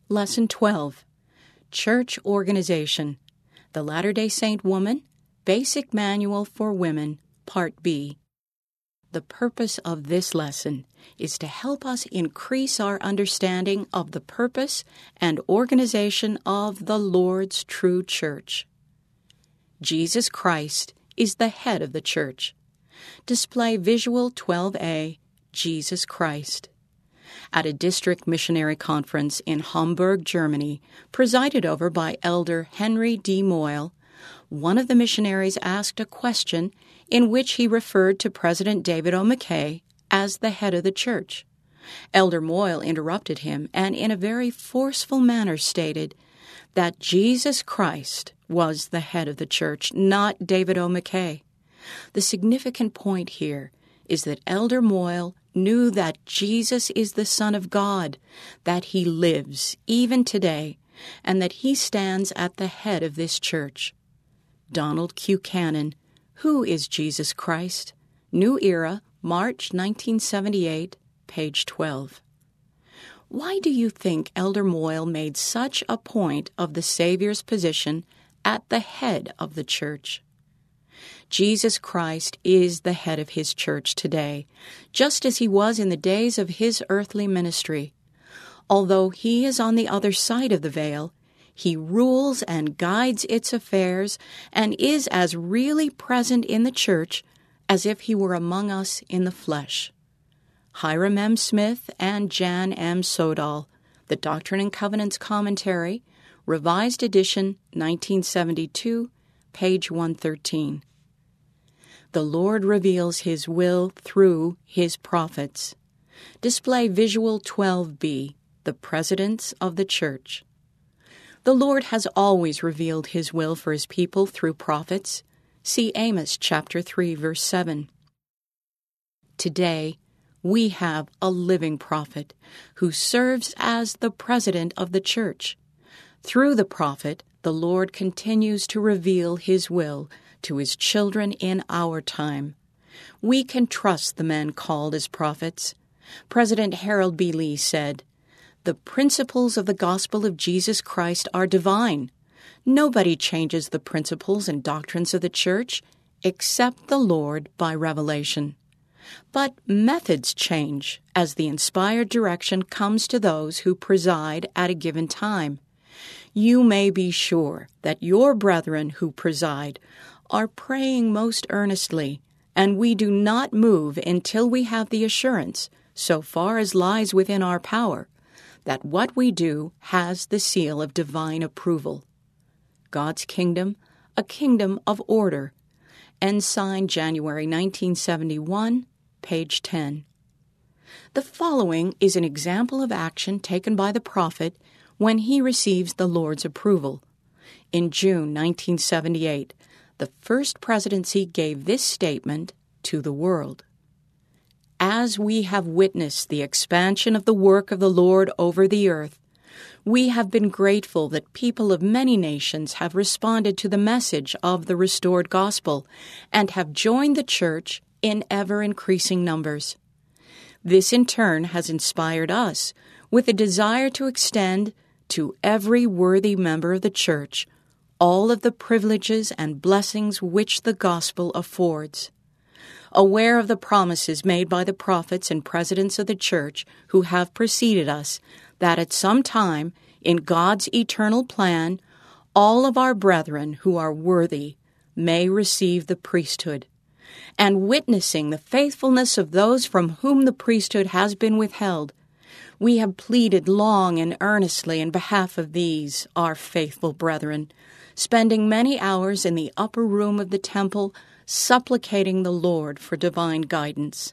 Lesson 12, Church Organization, The Latter-day Saint Woman, Basic Manual for Women, Part B. The purpose of this lesson is to help us increase our understanding of the purpose and organization of the Lord's true church. Jesus Christ is the head of the church. Display Visual 12a, Jesus Christ. At a district missionary conference in Hamburg, Germany, presided over by Elder Henry D. Moyle, one of the missionaries asked a question in which he referred to President David O. McKay as the head of the church. Elder Moyle interrupted him and in a very forceful manner stated that Jesus Christ was the head of the church, not David O. McKay. The significant point here is that Elder Moyle knew that Jesus is the Son of God, that he lives even today, and that he stands at the head of this church. Donald Q. Cannon, Who is Jesus Christ? New Era, March 1978, page 12. Why do you think Elder Moyle made such a point of the Savior's position at the head of the church? Jesus Christ is the head of his church today, just as he was in the days of his earthly ministry. Although he is on the other side of the veil, he rules and guides its affairs and is as really present in the church as if he were among us in the flesh. Hiram M. Smith and Jan M. Sodal, The Doctrine and Covenants Commentary, Revised Edition, 1972, page 113. The Lord reveals his will through his prophets. Display Visual 12b, the Presidents of the Church. The Lord has always revealed his will for his people through prophets. See Amos chapter 3, verse 7. Today, we have a living prophet who serves as the president of the church. Through the prophet, the Lord continues to reveal his will to his children in our time. We can trust the men called as prophets. President Harold B. Lee said, "The principles of the gospel of Jesus Christ are divine. Nobody changes the principles and doctrines of the church except the Lord by revelation. But methods change as the inspired direction comes to those who preside at a given time. You may be sure that your brethren who preside are praying most earnestly, and we do not move until we have the assurance, so far as lies within our power, that what we do has the seal of divine approval. God's Kingdom, a Kingdom of Order. Ensign, January 1971, page 10. The following is an example of action taken by the prophet when he receives the Lord's approval. In June 1978, the First Presidency gave this statement to the world. As we have witnessed the expansion of the work of the Lord over the earth, we have been grateful that people of many nations have responded to the message of the restored gospel and have joined the church in ever-increasing numbers. This in turn has inspired us with a desire to extend to every worthy member of the church all of the privileges and blessings which the gospel affords. Aware of the promises made by the prophets and presidents of the church who have preceded us, that at some time, in God's eternal plan, all of our brethren who are worthy may receive the priesthood, and witnessing the faithfulness of those from whom the priesthood has been withheld, we have pleaded long and earnestly in behalf of these, our faithful brethren, spending many hours in the upper room of the temple, supplicating the Lord for divine guidance.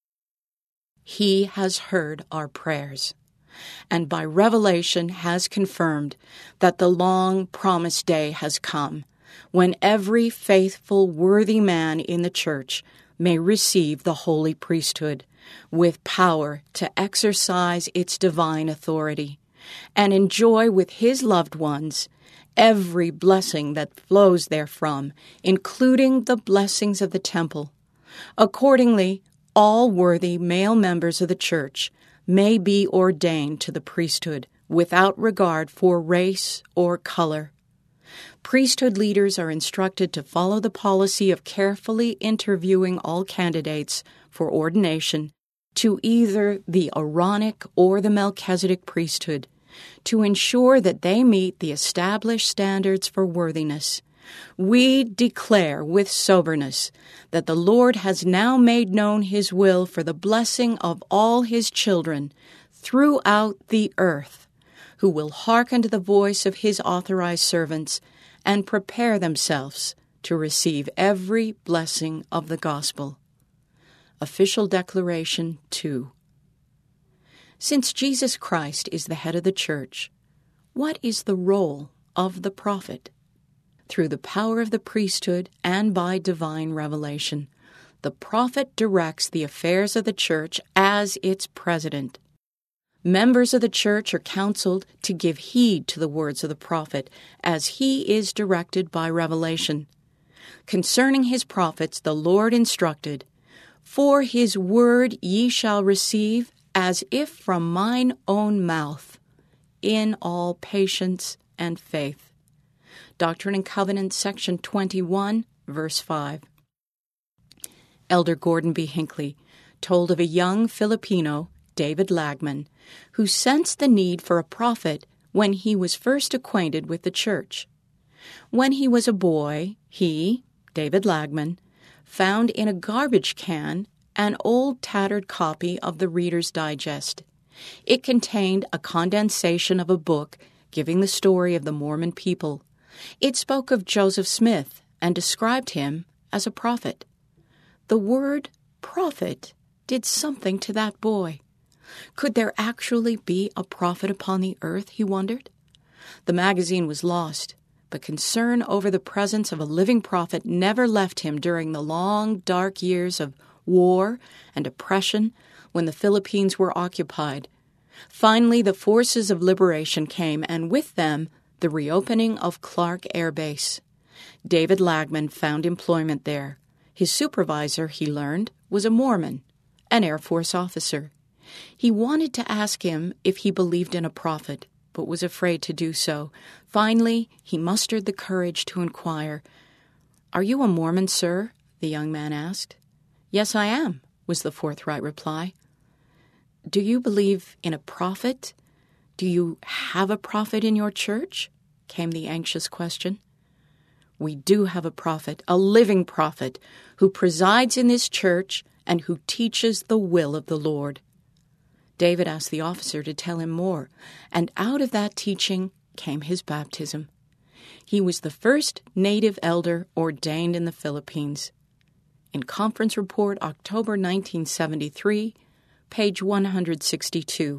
He has heard our prayers, and by revelation has confirmed that the long-promised day has come, when every faithful, worthy man in the church may receive the holy priesthood, with power to exercise its divine authority, and enjoy with his loved ones every blessing that flows therefrom, including the blessings of the temple. Accordingly, all worthy male members of the church may be ordained to the priesthood without regard for race or color. Priesthood leaders are instructed to follow the policy of carefully interviewing all candidates for ordination to either the Aaronic or the Melchizedek priesthood, to ensure that they meet the established standards for worthiness. We declare with soberness that the Lord has now made known His will for the blessing of all His children throughout the earth, who will hearken to the voice of His authorized servants and prepare themselves to receive every blessing of the gospel. Official Declaration 2. Since Jesus Christ is the head of the church, what is the role of the prophet? Through the power of the priesthood and by divine revelation, the prophet directs the affairs of the church as its president. Members of the church are counseled to give heed to the words of the prophet as he is directed by revelation. Concerning his prophets, the Lord instructed, "For his word ye shall receive as if from mine own mouth, in all patience and faith." Doctrine and Covenants, section 21, verse 5. Elder Gordon B. Hinckley told of a young Filipino, David Lagman, who sensed the need for a prophet when he was first acquainted with the church. When he was a boy, he, David Lagman, found in a garbage can an old tattered copy of the Reader's Digest. It contained a condensation of a book giving the story of the Mormon people. It spoke of Joseph Smith and described him as a prophet. The word prophet did something to that boy. Could there actually be a prophet upon the earth, he wondered? The magazine was lost, but concern over the presence of a living prophet never left him during the long, dark years of war and oppression when the Philippines were occupied. Finally, the forces of liberation came, and with them, the reopening of Clark Air Base. David Lagman found employment there. His supervisor, he learned, was a Mormon, an Air Force officer. He wanted to ask him if he believed in a prophet, but was afraid to do so. Finally, he mustered the courage to inquire. "Are you a Mormon, sir?" the young man asked. "Yes, I am," was the forthright reply. "Do you believe in a prophet? Do you have a prophet in your church?" came the anxious question. "We do have a prophet, a living prophet, who presides in this church and who teaches the will of the Lord." David asked the officer to tell him more, and out of that teaching came his baptism. He was the first native elder ordained in the Philippines. In Conference Report, October 1973, page 162.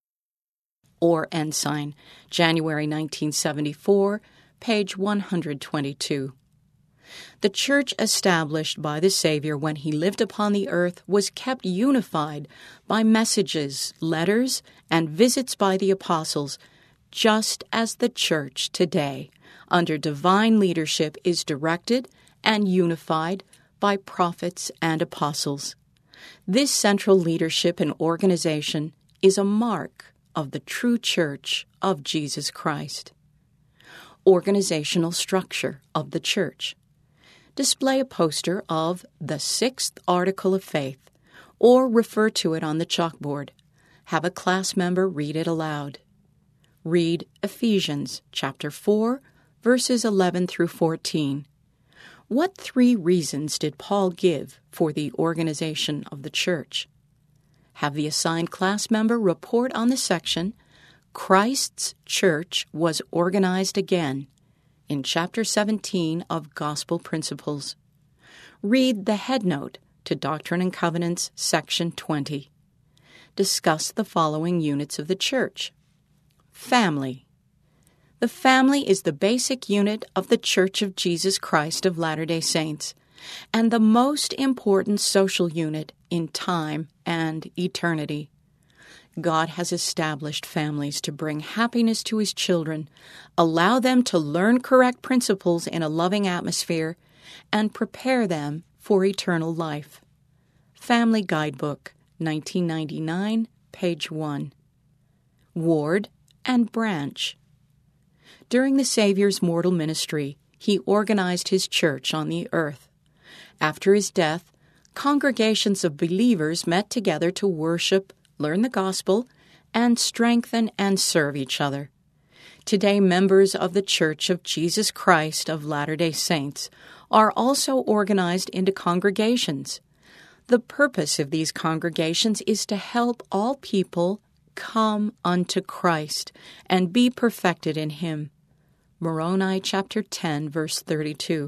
Or Ensign, January 1974, page 122. The church established by the Savior when he lived upon the earth was kept unified by messages, letters, and visits by the apostles, just as the church today, under divine leadership, is directed and unified by prophets and apostles. This central leadership and organization is a mark of the true church of Jesus Christ. Organizational structure of the church. Display a poster of the 6th Article of Faith, or refer to it on the chalkboard. Have a class member read it aloud. Read Ephesians chapter 4, verses 11 through 14. What 3 reasons did Paul give for the organization of the church? Have the assigned class member report on the section, Christ's Church was organized again, in Chapter 17 of Gospel Principles. Read the headnote to Doctrine and Covenants, Section 20. Discuss the following units of the church. Family. The family is the basic unit of the Church of Jesus Christ of Latter-day Saints, and the most important social unit in time and eternity. God has established families to bring happiness to His children, allow them to learn correct principles in a loving atmosphere, and prepare them for eternal life. Family Guidebook, 1999, page 1. Ward, and branch. During the Savior's mortal ministry, he organized his church on the earth. After his death, congregations of believers met together to worship, learn the gospel, and strengthen and serve each other. Today, members of the Church of Jesus Christ of Latter-day Saints are also organized into congregations. The purpose of these congregations is to help all people come unto Christ and be perfected in Him. Moroni chapter 10, verse 32.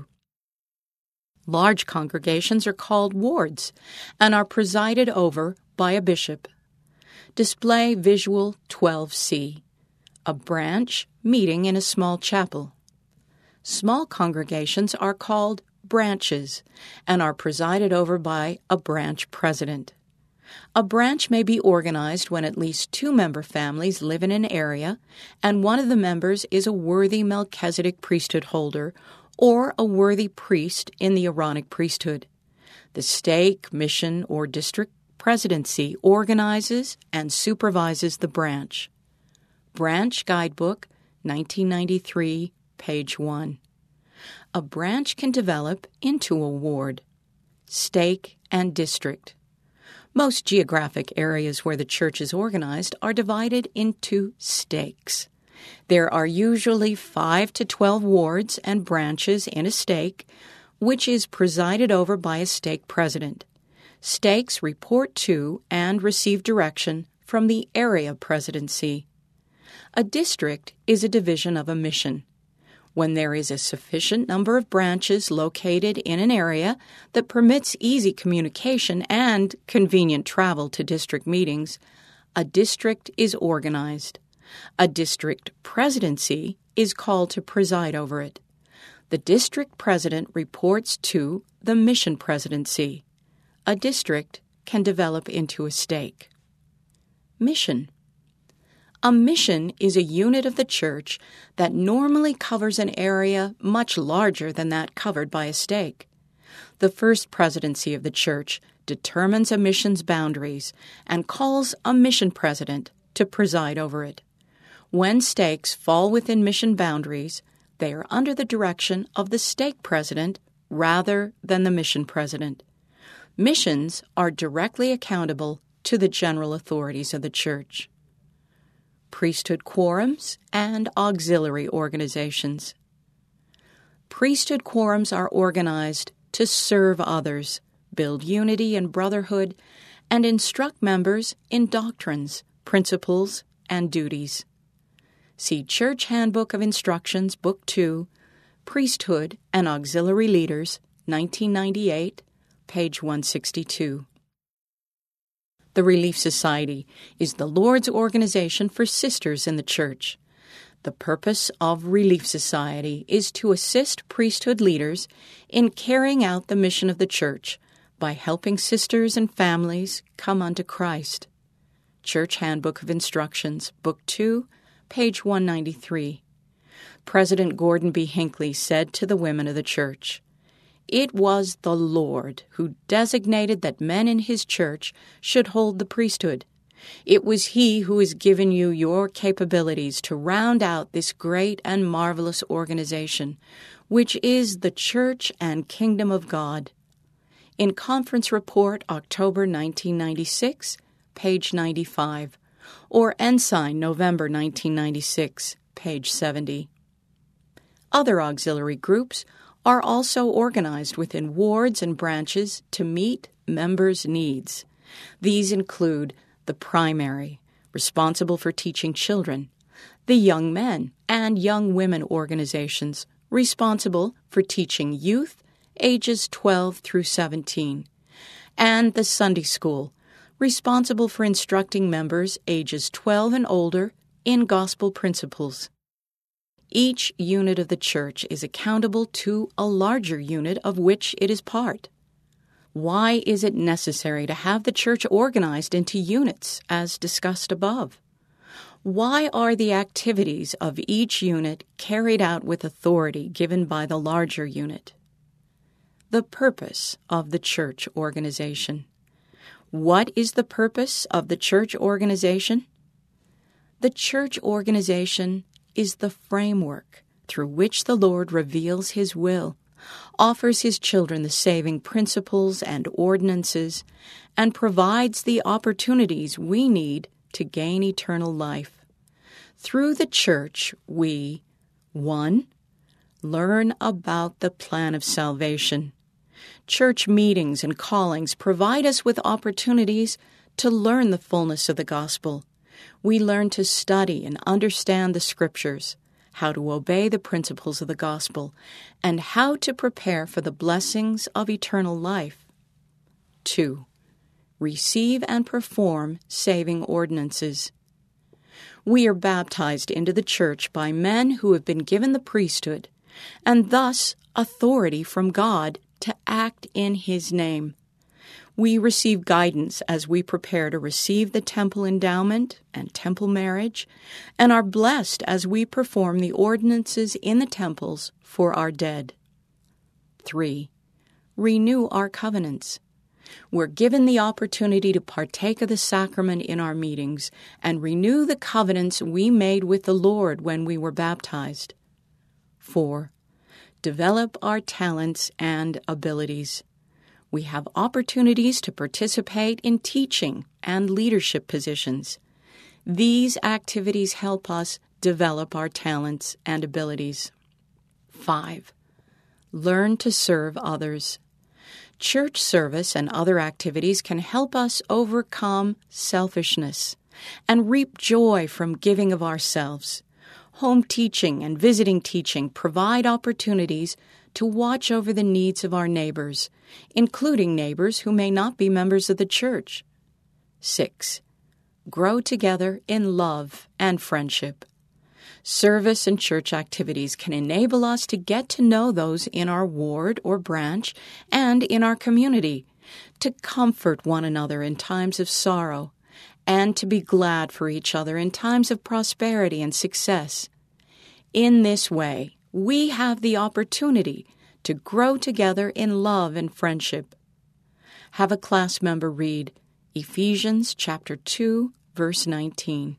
Large congregations are called wards and are presided over by a bishop. Display visual 12C. A branch meeting in a small chapel. Small congregations are called branches and are presided over by a branch president. A branch may be organized when at least 2 member families live in an area and one of the members is a worthy Melchizedek priesthood holder or a worthy priest in the Aaronic priesthood. The stake, mission, or district presidency organizes and supervises the branch. Branch Guidebook, 1993, page 1. A branch can develop into a ward, stake, and district. Most geographic areas where the church is organized are divided into stakes. There are usually 5 to 12 wards and branches in a stake, which is presided over by a stake president. Stakes report to and receive direction from the area presidency. A district is a division of a mission. When there is a sufficient number of branches located in an area that permits easy communication and convenient travel to district meetings, a district is organized. A district presidency is called to preside over it. The district president reports to the mission presidency. A district can develop into a stake. Mission. A mission is a unit of the church that normally covers an area much larger than that covered by a stake. The first presidency of the church determines a mission's boundaries and calls a mission president to preside over it. When stakes fall within mission boundaries, they are under the direction of the stake president rather than the mission president. Missions are directly accountable to the general authorities of the church. Priesthood quorums and auxiliary organizations. Priesthood quorums are organized to serve others, build unity and brotherhood, and instruct members in doctrines, principles, and duties. See Church Handbook of Instructions, Book 2, Priesthood and Auxiliary Leaders, 1998, page 162. The Relief Society is the Lord's organization for sisters in the church. The purpose of Relief Society is to assist priesthood leaders in carrying out the mission of the church by helping sisters and families come unto Christ. Church Handbook of Instructions, Book 2, page 193. President Gordon B. Hinckley said to the women of the church, "It was the Lord who designated that men in His church should hold the priesthood. It was He who has given you your capabilities to round out this great and marvelous organization, which is the Church and Kingdom of God." In Conference Report, October 1996, page 95, or Ensign, November 1996, page 70. Other auxiliary groups are also organized within wards and branches to meet members' needs. These include the primary, responsible for teaching children, the young men and young women organizations, responsible for teaching youth ages 12 through 17, and the Sunday School, responsible for instructing members ages 12 and older in gospel principles. Each unit of the church is accountable to a larger unit of which it is part. Why is it necessary to have the church organized into units, as discussed above? Why are the activities of each unit carried out with authority given by the larger unit? The purpose of the church organization. What is the purpose of the church organization? The church organization is the framework through which the Lord reveals His will, offers His children the saving principles and ordinances, and provides the opportunities we need to gain eternal life. Through the church, we 1. Learn about the plan of salvation. Church meetings and callings provide us with opportunities to learn the fullness of the gospel. We learn to study and understand the Scriptures, how to obey the principles of the gospel, and how to prepare for the blessings of eternal life. 2. Receive and perform saving ordinances. We are baptized into the church by men who have been given the priesthood, and thus authority from God to act in His name. We receive guidance as we prepare to receive the temple endowment and temple marriage, and are blessed as we perform the ordinances in the temples for our dead. 3. Renew our covenants. We're given the opportunity to partake of the sacrament in our meetings and renew the covenants we made with the Lord when we were baptized. 4. Develop our talents and abilities. We have opportunities to participate in teaching and leadership positions. These activities help us develop our talents and abilities. 5. Learn to serve others. Church service and other activities can help us overcome selfishness and reap joy from giving of ourselves. Home teaching and visiting teaching provide opportunities to watch over the needs of our neighbors, including neighbors who may not be members of the church. 6. Grow together in love and friendship. Service and church activities can enable us to get to know those in our ward or branch and in our community, to comfort one another in times of sorrow, and to be glad for each other in times of prosperity and success. In this way, we have the opportunity to grow together in love and friendship. Have a class member read Ephesians chapter 2, verse 19.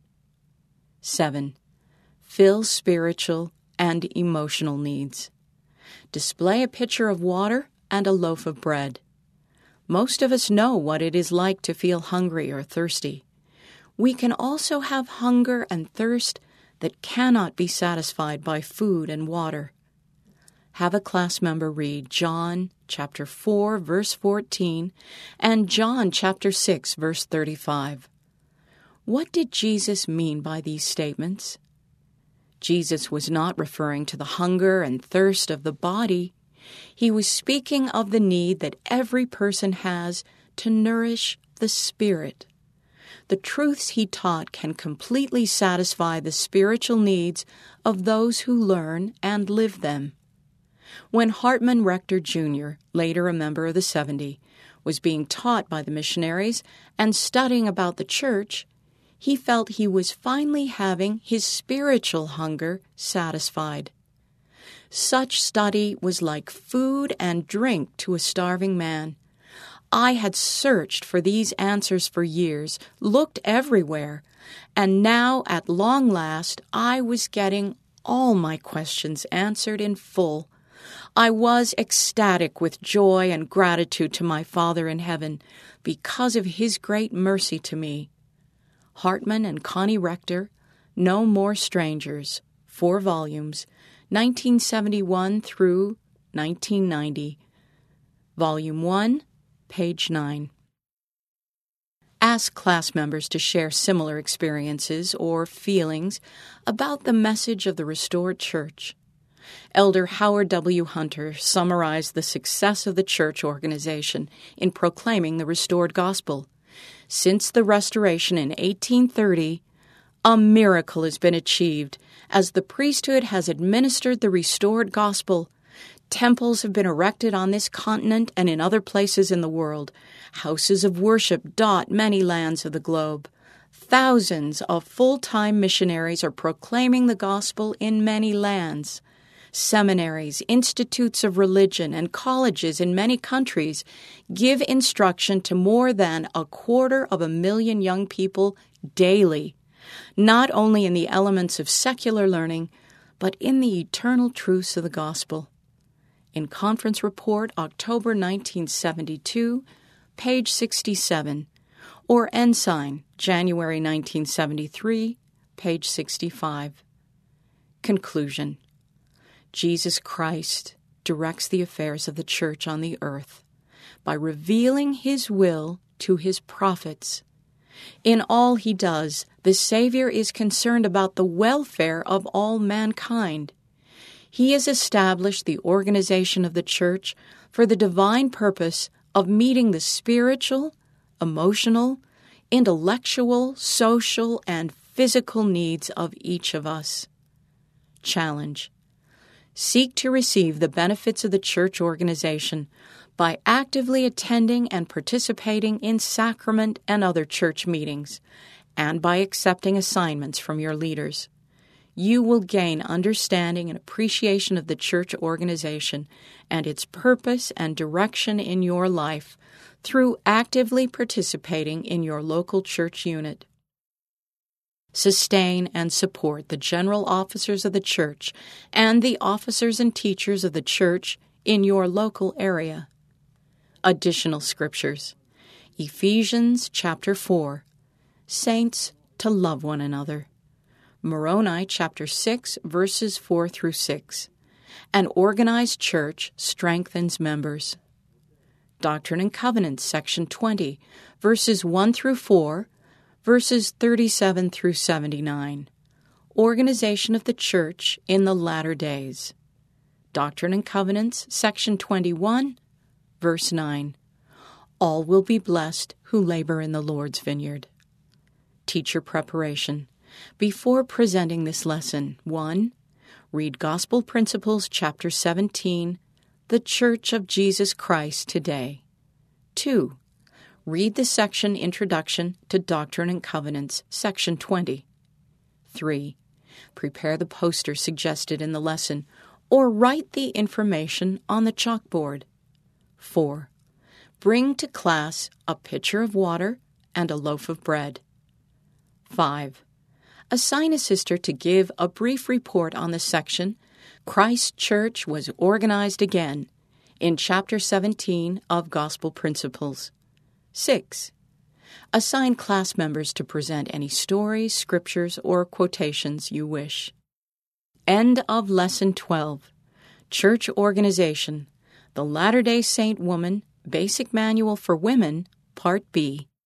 7. Fill spiritual and emotional needs. Display a pitcher of water and a loaf of bread. Most of us know what it is like to feel hungry or thirsty. We can also have hunger and thirst that cannot be satisfied by food and water. Have a class member read John chapter 4, verse 14, and John chapter 6, verse 35. What did Jesus mean by these statements? Jesus was not referring to the hunger and thirst of the body. He was speaking of the need that every person has to nourish the spirit. The truths he taught can completely satisfy the spiritual needs of those who learn and live them. When Hartman Rector Jr., later a member of the 70, was being taught by the missionaries and studying about the church, he felt he was finally having his spiritual hunger satisfied. Such study was like food and drink to a starving man. I had searched for these answers for years, looked everywhere, and now, at long last, I was getting all my questions answered in full. I was ecstatic with joy and gratitude to my Father in heaven because of His great mercy to me. Hartman and Connie Rector, No More Strangers, 4 volumes, 1971 through 1990. Volume 1, page 9. Ask class members to share similar experiences or feelings about the message of the restored church. Elder Howard W. Hunter summarized the success of the church organization in proclaiming the restored gospel. Since the Restoration in 1830, a miracle has been achieved as the priesthood has administered the restored gospel. Temples have been erected on this continent and in other places in the world. Houses of worship dot many lands of the globe. Thousands of full-time missionaries are proclaiming the gospel in many lands. Seminaries, institutes of religion, and colleges in many countries give instruction to more than 250,000 young people daily. not only in the elements of secular learning, but in the eternal truths of the gospel. In Conference Report, October 1972, page 67, or Ensign, January 1973, page 65. Conclusion. Jesus Christ directs the affairs of the church on the earth by revealing his will to his prophets. In all he does, the Savior is concerned about the welfare of all mankind. He has established the organization of the church for the divine purpose of meeting the spiritual, emotional, intellectual, social, and physical needs of each of us. Challenge. Seek to receive the benefits of the church organization by actively attending and participating in sacrament and other church meetings, and by accepting assignments from your leaders. You will gain understanding and appreciation of the church organization and its purpose and direction in your life through actively participating in your local church unit. Sustain and support the general officers of the church and the officers and teachers of the church in your local area. Additional scriptures. Ephesians chapter 4. Saints to love one another. Moroni chapter 6, verses 4 through 6. An organized church strengthens members. Doctrine and Covenants, section 20, verses 1 through 4, verses 37 through 79. Organization of the church in the latter days. Doctrine and Covenants, section 21, verse 9. All will be blessed who labor in the Lord's vineyard. Teacher preparation. Before presenting this lesson, 1. Read Gospel Principles, chapter 17, The Church of Jesus Christ Today. 2. Read the section Introduction to Doctrine and Covenants, section 20. 3. Prepare the poster suggested in the lesson, or write the information on the chalkboard. 4. Bring to class a pitcher of water and a loaf of bread. 5. Assign a sister to give a brief report on the section Christ Church was organized again in chapter 17 of Gospel Principles. 6. Assign class members to present any stories, scriptures, or quotations you wish. End of Lesson 12. Church Organization. The Latter-day Saint Woman, Basic Manual for Women, Part B.